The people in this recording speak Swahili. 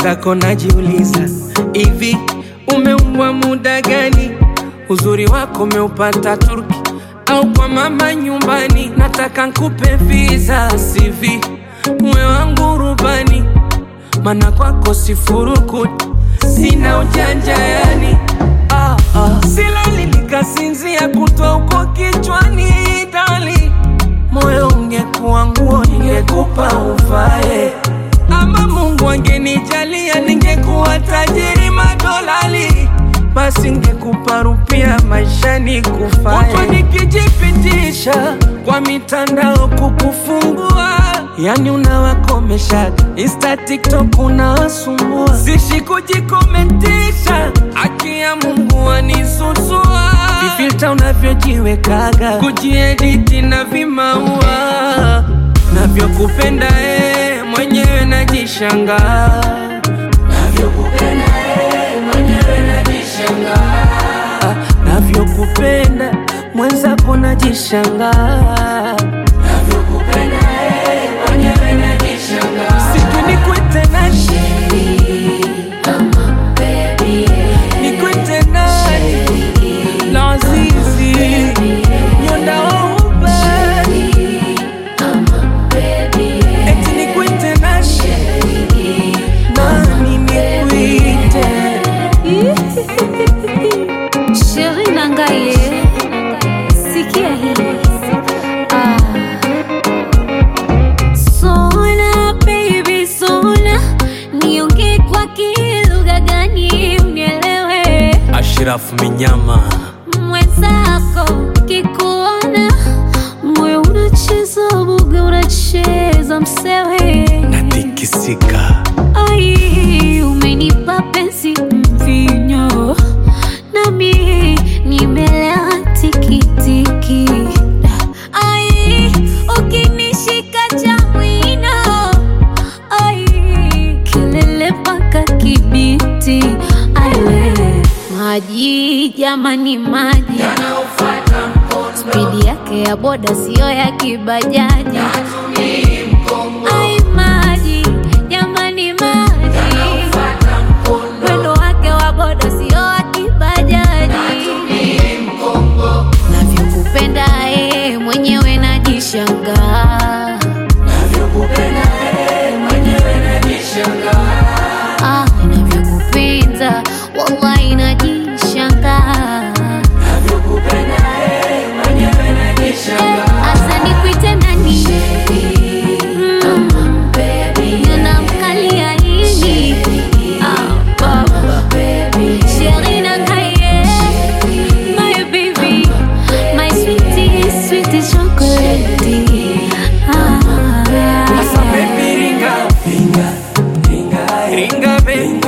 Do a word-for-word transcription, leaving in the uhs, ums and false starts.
Mwenzako najiuliza, hivi umeumbwa muda gani? Uzuri wako umeupata Turki au kwa mama nyumbani? Nataka nkupe visa C V, uwe wangu rubani, mana kwako sifurukuti, sina ujanja yani. ah, ah. Silali nikasinzia kutwa uko kichwani dali, moyo ungekuwa nguo ningekupa uvae, ama Mungu angenijalia ningekuwa tajiri madolali, basi ngekupa rupia maishani kufae. Kutwa nikijipitisha kwa mitandao kukufungua, yani unawakomesha Insta TikTok unawasumbua, sishi kujikomentisha, haki ya Mungu anisusua. Vifilter unavyojiwekaga, kujiediti na vimaua, navyokupenda eh, mwenyewe najishangaa. Navyokupenda eh, mwenyewe najishangaa. Navyokupenda mwenzako najishangaa. Navyokupenda eh, mwenyewe najishangaa. Siku nikuite nani? Mama baby, nikuite nani? Lazizi Nyonda Oba, mama baby, eti nikuite nani? Nani nikuite? Chérie nangaye, sikia hii. Ah. Sona baby sona, niongee kwa kilugha gani unielewe? Ashraf Minyama, Mwenzako kikuona moyo unacheza buga, unacheza msewe, natikisika. ai umenipa penzi mvinyo, nami nimelewa tikitiki. Ai ukinishika cha mwino, ai kelele paka Kibiti. Aiwe maji jamani, maji Yanaufata mkondo, speedi yake ya boda sio ya kibajaji. natumii mkongo. Ai maji jamani, maji Yanaufata mkondo, mwendo wake wa boda sio wa kibajaji. natumii mkongo. Navyokupenda eh, mwenyewe najishangaa. Navyokupenda eh, mwenyewe najishangaa. Ah, navyokupenda wallahi najishangaa. Navyokupenda eh, mwenyewe najishangaa. Asa nikuite nani? Mm, Nyonda mkalia nini? Ah, baba Chérie nangaye, my baby, my sweetie, sweetie chocolate. Ah, Asa baby ringa, ringa, ringa, ringa baby.